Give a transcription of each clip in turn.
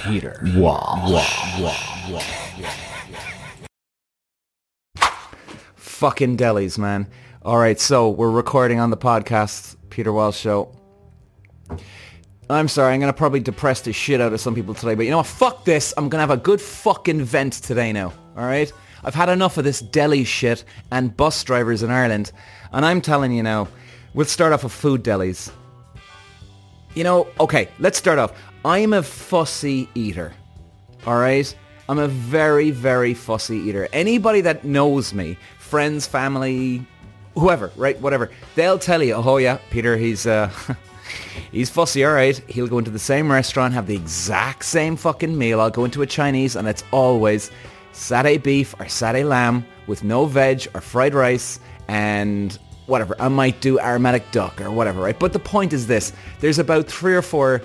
Peter Walsh. Fucking delis, man. All right, so we're recording on the podcast, Peter Walsh Show. I'm sorry, I'm going to probably depress the shit out of some people today, but you know what? Fuck this. I'm going to have a good fucking vent today now, all right? I've had enough of this deli shit and bus drivers in Ireland, and I'm telling you now, we'll start off with food delis. You know, okay, let's start off. I'm a fussy eater, all right? I'm a very, very fussy eater. Anybody that knows me, friends, family, whoever, right, whatever, they'll tell you, oh yeah, Peter, he's fussy, all right. He'll go into the same restaurant, have the exact same fucking meal. I'll go into a Chinese and it's always satay beef or satay lamb with no veg or fried rice and whatever. I might do aromatic duck or whatever, right? But the point is this. There's about 3 or 4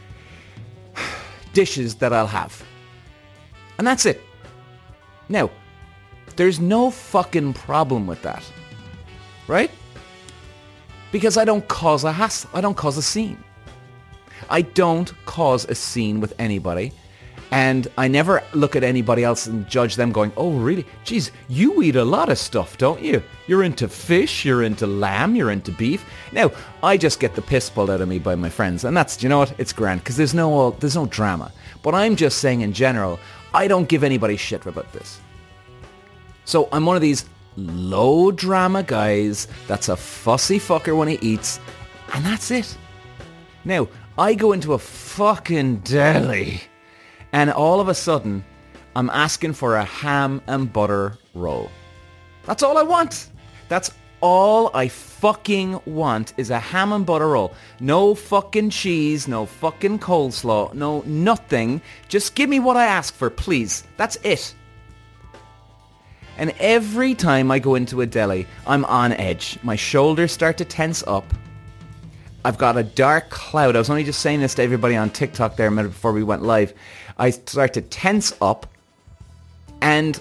dishes that I'll have. And that's it. Now, there's no fucking problem with that. Right? Because I don't cause a hassle. I don't cause a scene. I don't cause a scene with anybody. And I never look at anybody else and judge them going, oh, really? Geez, you eat a lot of stuff, don't you? You're into fish, you're into lamb, you're into beef. Now, I just get the piss pulled out of me by my friends. And that's, you know what? It's grand because there's no drama. But I'm just saying in general, I don't give anybody shit about this. So I'm one of these low drama guys that's a fussy fucker when he eats, and that's it. Now, I go into a fucking deli, and all of a sudden, I'm asking for a ham and butter roll. That's all I want. That's all I fucking want is a ham and butter roll. No fucking cheese, no fucking coleslaw, no nothing. Just give me what I ask for, please. That's it. And every time I go into a deli, I'm on edge. My shoulders start to tense up. I've got a dark cloud. I was only just saying this to everybody on TikTok there a minute before we went live. I start to tense up. And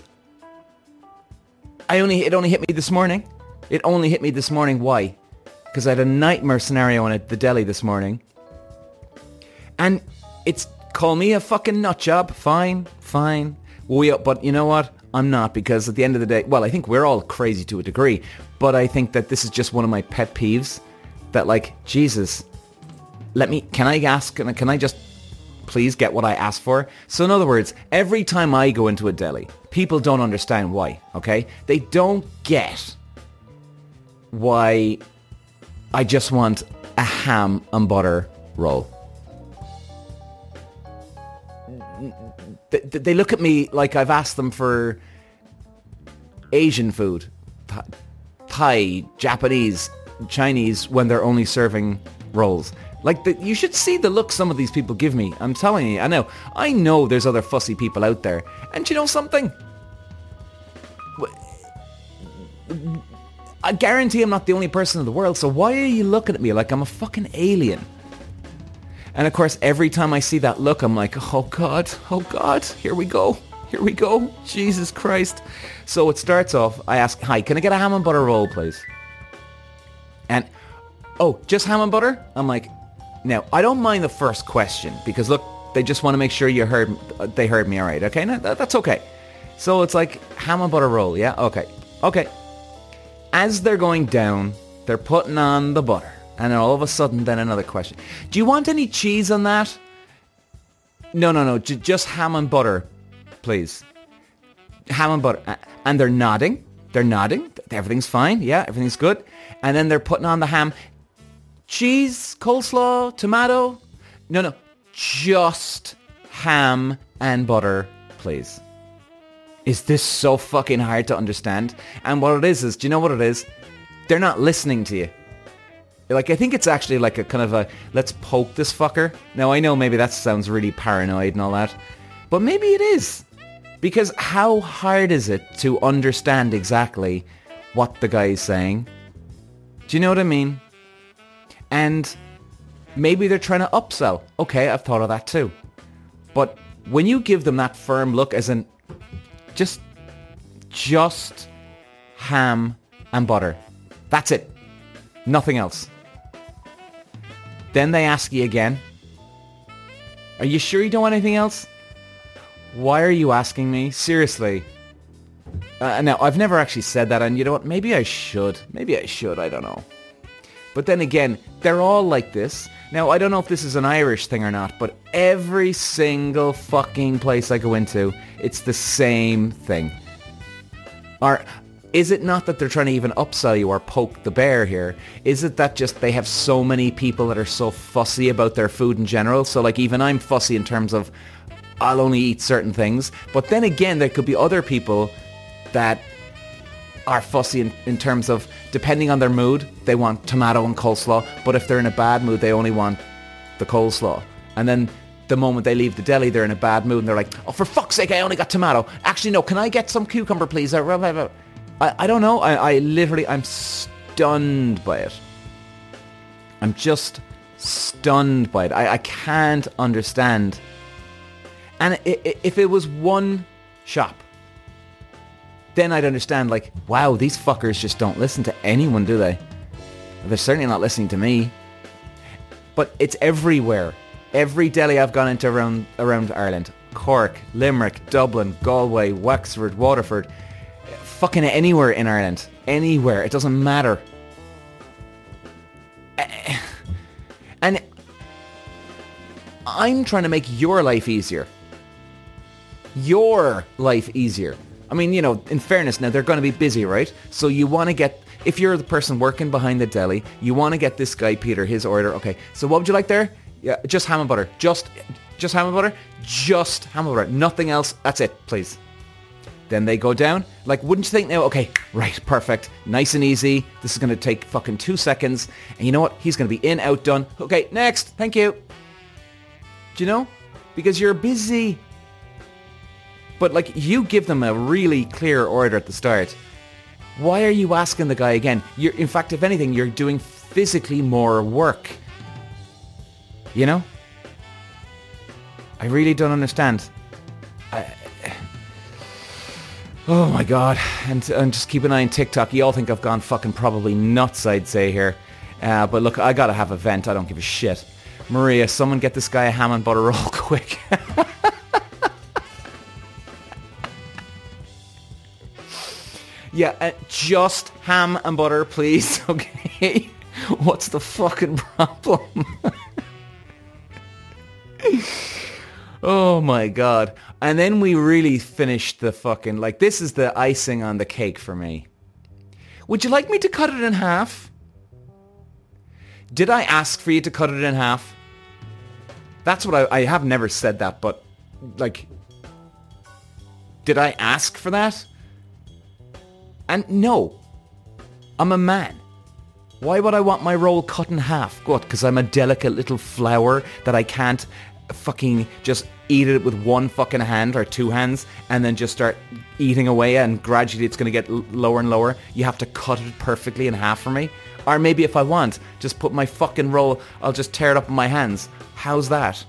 it only hit me this morning. It only hit me this morning. Why? Because I had a nightmare scenario in the deli this morning. And call me a fucking nut job. Fine. But you know what? I'm not, because at the end of the day, well, I think we're all crazy to a degree, but I think that this is just one of my pet peeves that, like, Jesus, can I just please get what I asked for? So in other words, every time I go into a deli, people don't understand why, okay? They don't get why I just want a ham and butter roll. They look at me like I've asked them for Asian food, Thai, Japanese, Chinese, when they're only serving rolls. Like, you should see the look some of these people give me. I'm telling you, I know there's other fussy people out there. And you know something? I guarantee I'm not the only person in the world, so why are you looking at me like I'm a fucking alien? And of course, every time I see that look, I'm like, oh God, here we go, Jesus Christ. So it starts off, I ask, hi, can I get a ham and butter roll, please? And, oh, just ham and butter? I'm like, now, I don't mind the first question, because look, they just want to make sure they heard me all right, okay? No, that's okay. So it's like, ham and butter roll, yeah? Okay. As they're going down, they're putting on the butter. And then all of a sudden, then another question. Do you want any cheese on that? No. Just ham and butter, please. Ham and butter. And they're nodding. Everything's fine. Yeah, everything's good. And then they're putting on the ham. Cheese, coleslaw, tomato. No. Just ham and butter, please. Is this so fucking hard to understand? And what it is, do you know what it is? They're not listening to you. Like, I think it's actually like a kind of a, let's poke this fucker. Now, I know maybe that sounds really paranoid and all that, but maybe it is. Because how hard is it to understand exactly what the guy is saying? Do you know what I mean? And maybe they're trying to upsell. Okay, I've thought of that too. But when you give them that firm look as in, just ham and butter. That's it. Nothing else. Then they ask you again, are you sure you don't want anything else? Why are you asking me? Seriously. Now, I've never actually said that, and you know what? Maybe I should. I don't know. But then again, they're all like this. Now, I don't know if this is an Irish thing or not, but every single fucking place I go into, it's the same thing. Or is it not that they're trying to even upsell you or poke the bear here? Is it that just they have so many people that are so fussy about their food in general? So like even I'm fussy in terms of I'll only eat certain things. But then again, there could be other people that are fussy in terms of, depending on their mood, they want tomato and coleslaw, but if they're in a bad mood, they only want the coleslaw. And then the moment they leave the deli, they're in a bad mood and they're like, oh, for fuck's sake, I only got tomato. Actually, no, can I get some cucumber, please? I don't know. I'm stunned by it. I'm just stunned by it. I can't understand. And if it was one shop, then I'd understand, like, wow, these fuckers just don't listen to anyone, do they? They're certainly not listening to me. But it's everywhere. Every deli I've gone into around Ireland, Cork, Limerick, Dublin, Galway, Wexford, Waterford, fucking anywhere in Ireland. Anywhere. It doesn't matter. And I'm trying to make your life easier. Your life easier. I mean, you know, in fairness, now they're going to be busy, right? So you want to get, if you're the person working behind the deli, you want to get this guy, Peter, his order. Okay, so what would you like there? Yeah, just ham and butter. Just ham and butter? Just ham and butter. Nothing else. That's it, please. Then they go down. Like, wouldn't you think now, okay, right, perfect. Nice and easy. This is going to take fucking 2 seconds. And you know what? He's going to be in, out, done. Okay, next. Thank you. Do you know? Because you're busy. But like, you give them a really clear order at the start. Why are you asking the guy again? In fact, if anything, you're doing physically more work. You know? I really don't understand. Oh my god. And just keep an eye on TikTok. You all think I've gone fucking probably nuts, I'd say here. But look, I gotta have a vent. I don't give a shit. Maria, someone get this guy a ham and butter roll quick. Yeah, just ham and butter, please, okay? What's the fucking problem? Oh my god. And then we really finished the fucking, like, this is the icing on the cake for me. Would you like me to cut it in half? Did I ask for you to cut it in half? That's what I have never said that, but, like, did I ask for that? And no, I'm a man. Why would I want my roll cut in half? What, because I'm a delicate little flower that I can't fucking just eat it with one fucking hand or two hands and then just start eating away and gradually it's going to get lower and lower? You have to cut it perfectly in half for me? Or maybe if I want, just put my fucking roll, I'll just tear it up in my hands. How's that?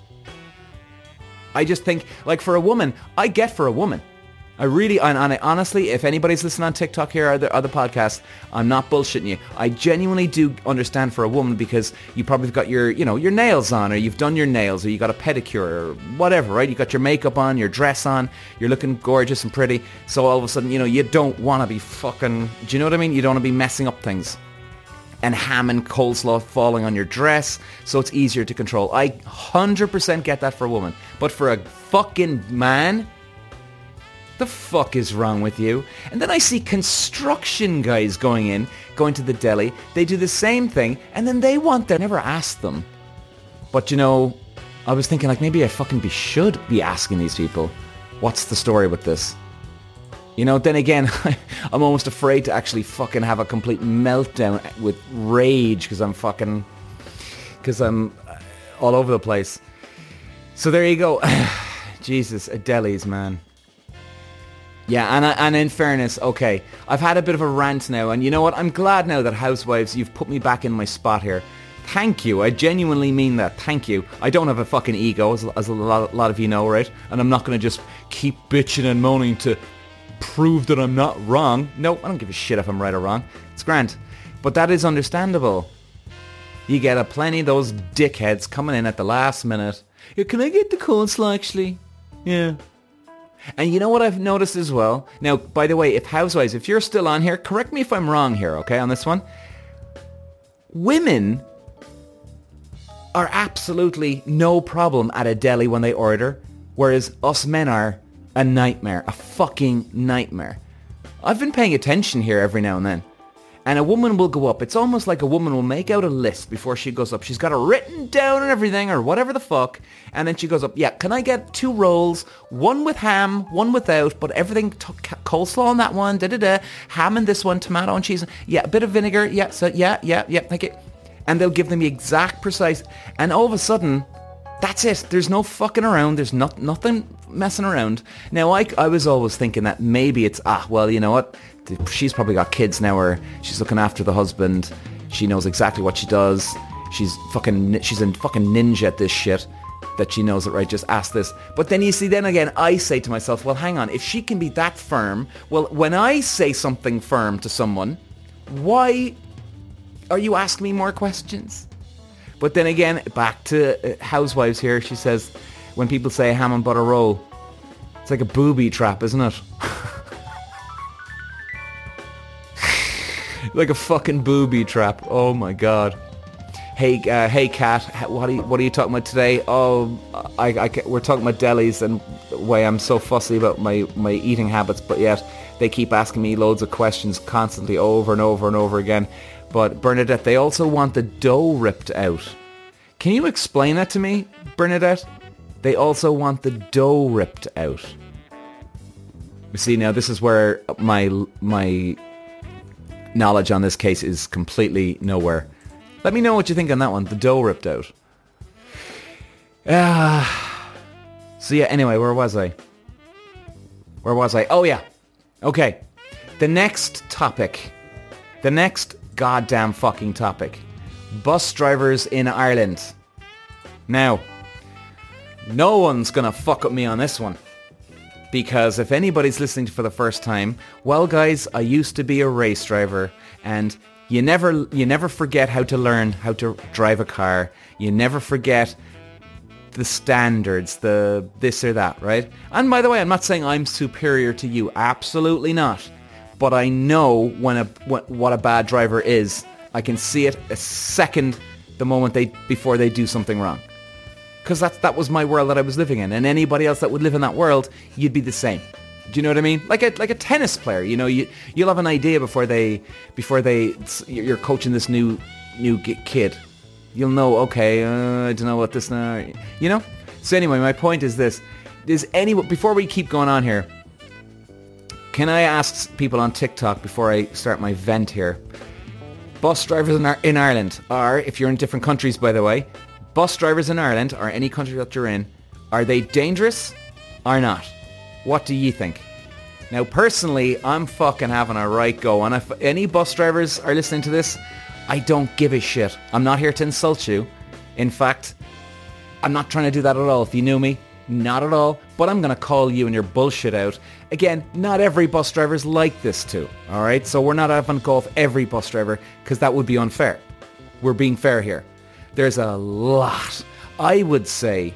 I just think, like, for a woman, I get for a woman. I honestly, if anybody's listening on TikTok here or the other podcasts, I'm not bullshitting you. I genuinely do understand for a woman because you probably got your nails on, or you've done your nails, or you got a pedicure, or whatever, right? You got your makeup on, your dress on, you're looking gorgeous and pretty. So all of a sudden, you don't want to be fucking, do you know what I mean? You don't want to be messing up things. And ham and coleslaw falling on your dress, so it's easier to control. I 100% get that for a woman. But for a fucking man, the fuck is wrong with you? And then I see construction guys going to the deli. They do the same thing, and then they want their... Never asked them. But I was thinking, like, maybe I fucking should be asking these people, what's the story with this? Then again, I'm almost afraid to actually fucking have a complete meltdown with rage because I'm all over the place. So there you go. Jesus, a delis, man. Yeah, and in fairness, okay, I've had a bit of a rant now, and you know what? I'm glad now that Housewives, you've put me back in my spot here. Thank you. I genuinely mean that. Thank you. I don't have a fucking ego, as a lot of you know, right? And I'm not going to just keep bitching and moaning to prove that I'm not wrong. No, I don't give a shit if I'm right or wrong. It's grand. But that is understandable. You get plenty of those dickheads coming in at the last minute. Yeah, can I get the coleslaw, actually? Yeah. And you know what I've noticed as well? Now, by the way, if Housewives, if you're still on here, correct me if I'm wrong here, okay, on this one. Women are absolutely no problem at a deli when they order, whereas us men are a nightmare, a fucking nightmare. I've been paying attention here every now and then. And a woman will go up. It's almost like a woman will make out a list before she goes up. She's got it written down and everything or whatever the fuck. And then she goes up, yeah, can I get 2 rolls? One with ham, one without, but everything, coleslaw on that one, da-da-da. Ham in this one, tomato and cheese. Yeah, a bit of vinegar. Yeah, so yeah, thank you. And they'll give them the exact precise. And all of a sudden, that's it. There's no fucking around. There's nothing messing around. Now, I was always thinking that maybe it's, well, you know what? She's probably got kids now, or she's looking after the husband. She knows exactly what she does. She's a fucking ninja at this shit. That she knows it, right? Just ask this. But then you see, then again, I say to myself, well, hang on. If she can be that firm, well, when I say something firm to someone, why are you asking me more questions? But then again, back to Housewives here. She says, when people say ham and butter roll, it's like a booby trap, isn't it? Like a fucking booby trap. Oh my god. Hey, Kat, what are you talking about today? Oh, we're talking about delis and the way I'm so fussy about my eating habits, but yet they keep asking me loads of questions constantly over and over and over again. But Bernadette, they also want the dough ripped out. Can you explain that to me, Bernadette? They also want the dough ripped out. You see, now this is where my knowledge on this case is completely nowhere. Let me know what you think on that one. The dough ripped out. So yeah, anyway, where was I? Oh yeah. Okay. The next topic. The next goddamn fucking topic. Bus drivers in Ireland. Now, no one's gonna fuck up me on this one. Because if anybody's listening for the first time, well guys, I used to be a race driver, and you never forget how to learn how to drive a car. You never forget the standards, the this or that, right? And by the way, I'm not saying I'm superior to you. Absolutely not. But I know what a bad driver is. I can see it a second the moment before they do something wrong. Because that was my world that I was living in, and anybody else that would live in that world, you'd be the same. Do you know what I mean? Like a tennis player, you know, you'll have an idea before you're coaching this new kid. You'll know, okay, I don't know what this now, you know. So anyway, my point is this: before we keep going on here, can I ask people on TikTok before I start my vent here? Bus drivers in Ireland are, if you're in different countries, by the way. Bus drivers in Ireland, or any country that you're in, are they dangerous or not? What do you think? Now, personally, I'm fucking having a right go. And if any bus drivers are listening to this, I don't give a shit. I'm not here to insult you. In fact, I'm not trying to do that at all. If you knew me, not at all. But I'm going to call you and your bullshit out. Again, not every bus driver's like this too. All right? So we're not having to go off every bus driver, because that would be unfair. We're being fair here. There's a lot. I would say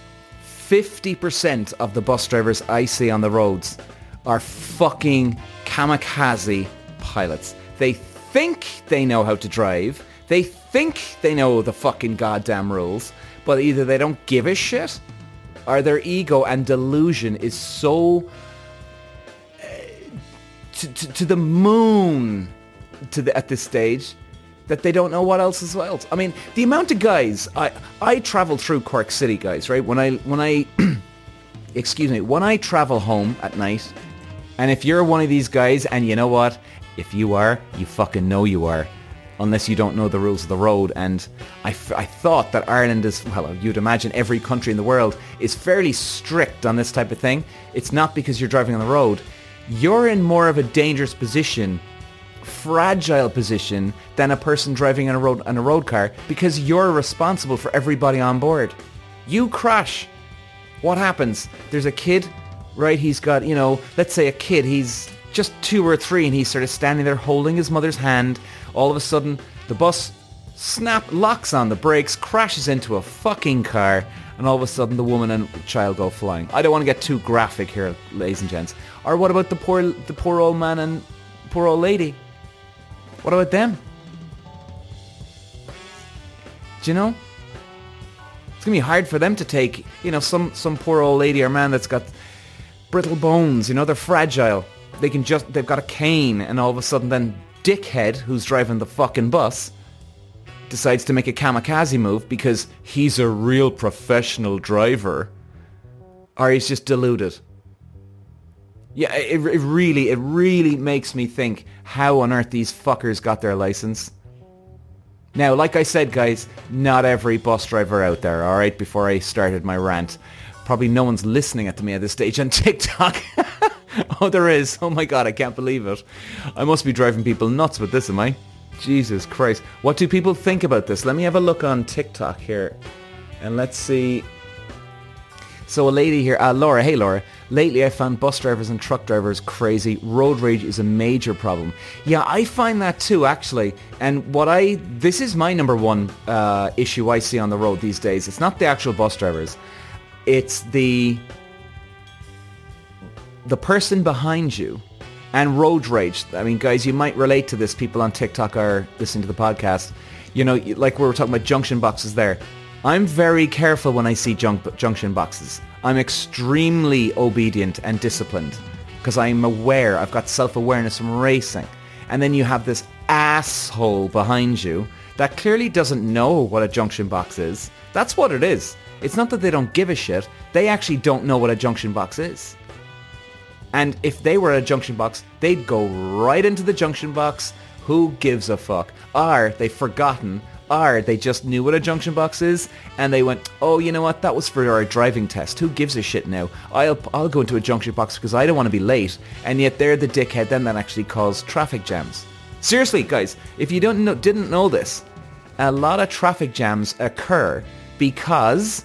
50% of the bus drivers I see on the roads are fucking kamikaze pilots. They think they know how to drive. They think they know the fucking goddamn rules. But either they don't give a shit, or their ego and delusion is so to the moon at this stage that they don't know what else is else. I mean, the amount of guys I travel through Cork City, guys, right? When I excuse me, when I travel home at night, and if you're one of these guys, and you know what, if you are, you fucking know you are, unless you don't know the rules of the road. And I thought that Ireland is, well, you'd imagine every country in the world is fairly strict on this type of thing. It's not because you're driving on the road. You're in more of a dangerous position, fragile position, than a person driving on a road car, because you're responsible for everybody on board. You crash, what happens? There's a kid, right? He's got, you know, let's say a kid, he's just 2 or 3, and he's sort of standing there holding his mother's hand. All of a sudden, the bus locks on the brakes, crashes into a fucking car, and all of a sudden the woman and child go flying. I don't want to get too graphic here, ladies and gents. Or what about the poor old man and poor old lady? What about them? Do you know? It's going to be hard for them to take, some poor old lady or man that's got brittle bones, they're fragile. They've got a cane, and all of a sudden then dickhead who's driving the fucking bus decides to make a kamikaze move because he's a real professional driver. Or he's just deluded. Yeah, it really makes me think how on earth these fuckers got their license. Now, like I said, guys, not every bus driver out there, alright, before I started my rant. Probably no one's listening to me at this stage on TikTok. Oh, there is. Oh my god, I can't believe it. I must be driving people nuts with this, am I? Jesus Christ. What do people think about this? Let me have a look on TikTok here. And let's see. So a lady here, Laura. Hey, Laura. Lately, I found bus drivers and truck drivers crazy. Road rage is a major problem. Yeah, I find that too, actually. And this is my number one issue I see on the road these days. It's not the actual bus drivers. It's the person behind you. And road rage. I mean, guys, you might relate to this. People on TikTok are listening to the podcast. Like we were talking about junction boxes there. I'm very careful when I see junction boxes. I'm extremely obedient and disciplined because I'm aware. I've got self-awareness from racing. And then you have this asshole behind you that clearly doesn't know what a junction box is. That's what it is. It's not that they don't give a shit. They actually don't know what a junction box is. And if they were at a junction box, they'd go right into the junction box. Who gives a fuck? Or they've forgotten, or they just knew what a junction box is, and they went, oh, you know what, that was for our driving test. Who gives a shit now? I'll go into a junction box because I don't want to be late. And yet they're the dickhead then that actually caused traffic jams. Seriously, guys, if you didn't know this, a lot of traffic jams occur because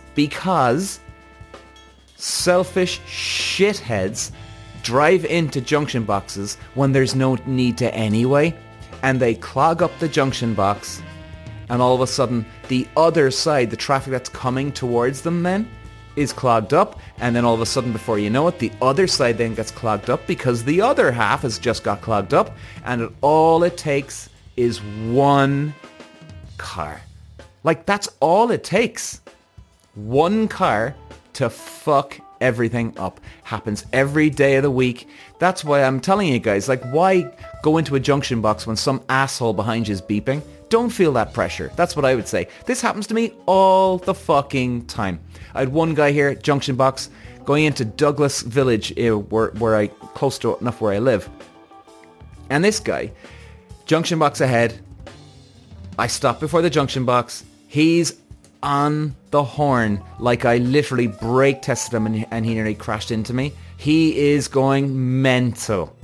selfish shitheads drive into junction boxes when there's no need to anyway, and they clog up the junction box, and all of a sudden the other side, the traffic that's coming towards them then, is clogged up, and then all of a sudden before you know it, the other side then gets clogged up because the other half has just got clogged up, and all it takes is one car. Like, that's all it takes. One car to fuck everything up. Happens every day of the week. That's why I'm telling you guys, like, why go into a junction box when some asshole behind you is beeping? Don't feel that pressure. That's what I would say. This happens to me all the fucking time. I had one guy here at junction box going into Douglas Village, where close to enough where I live. And this guy, junction box ahead. I stop before the junction box. He's on the horn like I literally brake tested him and he nearly crashed into me. He is going mental.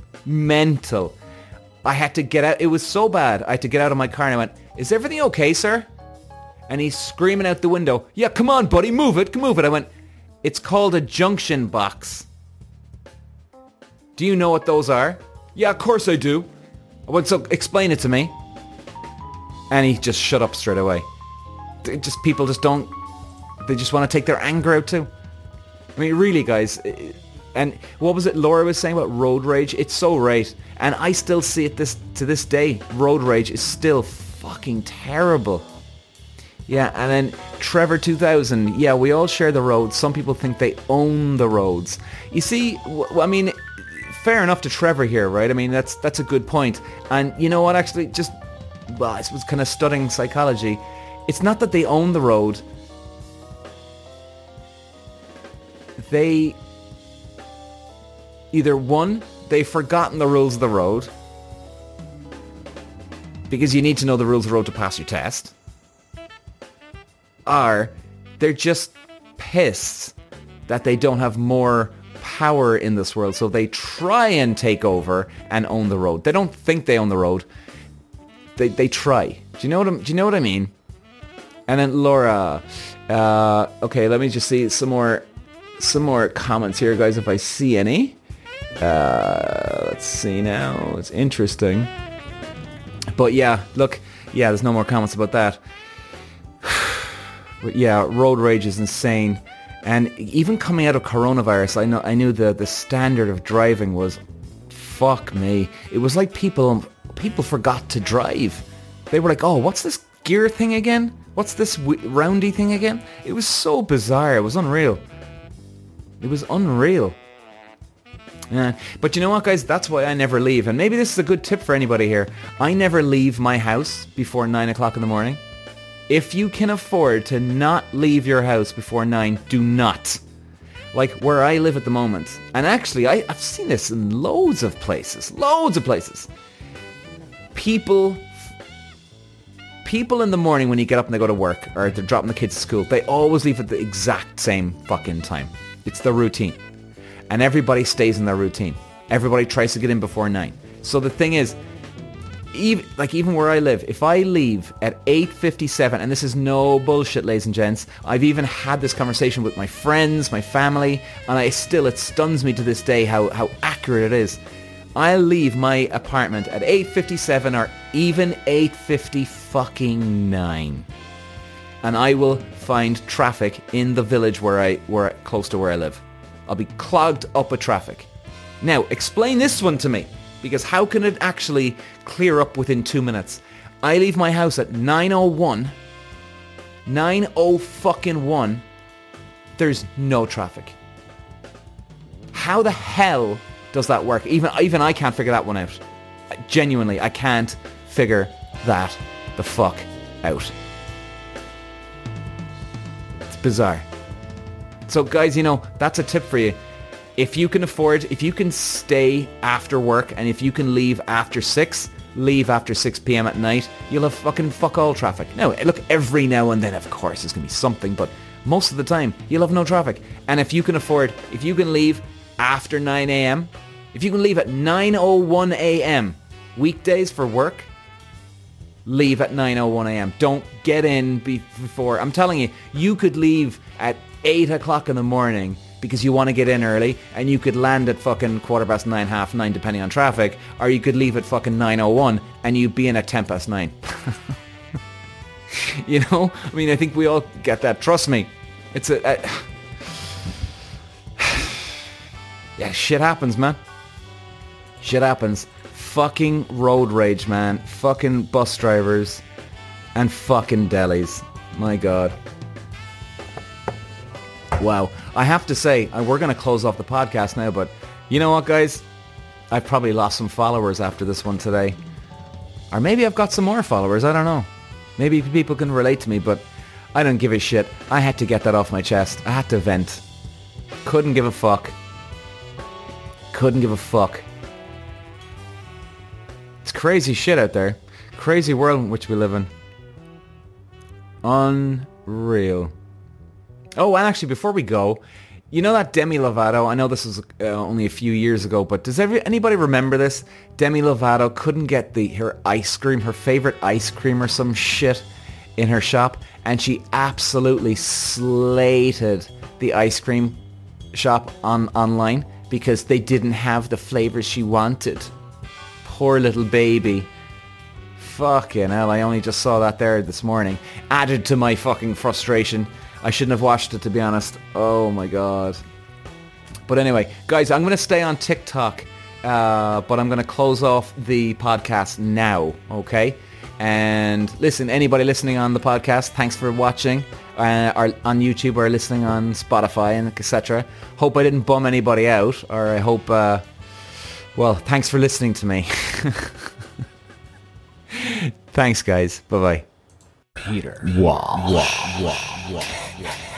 I had to get out. It was so bad. I had to get out of my car and I went, is everything okay, sir? And he's screaming out the window, yeah, come on, buddy, move it. I went, it's called a junction box. Do you know what those are? Yeah, of course I do. I went, so explain it to me. And he just shut up straight away. People just don't, they just want to take their anger out too. I mean, really, guys. And what was it Laura was saying about road rage? It's so right. And I still see it to this day. Road rage is still fucking terrible. Yeah, and then Trevor 2000. Yeah, we all share the roads. Some people think they own the roads. You see, I mean, fair enough to Trevor here, right? I mean, that's a good point. And you know what, actually, I was kind of studying psychology. It's not that they own the road. They either, one, they've forgotten the rules of the road, because you need to know the rules of the road to pass your test, or they're just pissed that they don't have more power in this world, so they try and take over and own the road. They don't think they own the road. They try. Do you know what I mean? And then Laura, okay, let me just see some more comments here, guys, if I see any. Let's see now. It's interesting. But yeah, look, yeah, there's no more comments about that. But yeah, road rage is insane. And even coming out of coronavirus, I knew the standard of driving was, fuck me. It was like people forgot to drive. They were like, oh, what's this gear thing again? What's this roundy thing again? It was so bizarre. It was unreal. It was unreal. Yeah. But you know what, guys? That's why I never leave. And maybe this is a good tip for anybody here. I never leave my house before 9 o'clock in the morning. If you can afford to not leave your house before 9, do not. Like where I live at the moment. And actually, I've seen this in loads of places. Loads of places. People in the morning when you get up and they go to work or they're dropping the kids to school, they always leave at the exact same fucking time. It's the routine. And everybody stays in their routine. Everybody tries to get in before 9. So the thing is, even where I live, if I leave at 8:57, and this is no bullshit, ladies and gents, I've even had this conversation with my friends, my family, and it stuns me to this day how accurate it is. I'll leave my apartment at 8:57 or even 8:59, and I will find traffic in the village close to where I live. I'll be clogged up with traffic. Now, explain this one to me, because how can it actually clear up within 2 minutes? I leave my house at 9:01. 9:01. There's no traffic. How the hell does that work? Even I can't figure that one out. Genuinely, I can't figure that the fuck out. It's bizarre. So guys, that's a tip for you. If you can stay after work, and if you can leave after 6, leave after 6 p.m. at night, you'll have fucking fuck all traffic. Now, look, every now and then, of course, there's going to be something, but most of the time, you'll have no traffic. And if you can leave after 9 a.m., if you can leave at 9:01 a.m. weekdays for work, leave at 9:01 a.m. Don't get in before. I'm telling you, you could leave at 8 o'clock in the morning because you want to get in early, and you could land at fucking 9:15, 9:30, depending on traffic, or you could leave at fucking 9:01 and you'd be in at 9:10. I think we all get that. Trust me. It's yeah, shit happens, man. Shit happens. Fucking road rage, man. Fucking bus drivers and fucking delis. My God. Wow. I have to say, we're going to close off the podcast now, but you know what, guys? I've probably lost some followers after this one today. Or maybe I've got some more followers. I don't know. Maybe people can relate to me, but I don't give a shit. I had to get that off my chest. I had to vent. Couldn't give a fuck. Couldn't give a fuck. It's crazy shit out there. Crazy world in which we live in. Unreal. Oh, and actually, before we go, you know that Demi Lovato? I know this was only a few years ago, but does anybody remember this? Demi Lovato couldn't get her ice cream, her favorite ice cream or some shit in her shop, and she absolutely slated the ice cream shop online because they didn't have the flavors she wanted. Poor little baby. Fucking hell, I only just saw that there this morning. Added to my fucking frustration. I shouldn't have watched it, to be honest. Oh my God. But anyway, guys, I'm going to stay on TikTok, but I'm going to close off the podcast now, okay? And listen, anybody listening on the podcast, thanks for watching, or on YouTube, or listening on Spotify and etc. Hope I didn't bum anybody out, or I hope, well, thanks for listening to me. Thanks, guys. Bye-bye. Peter. Wow.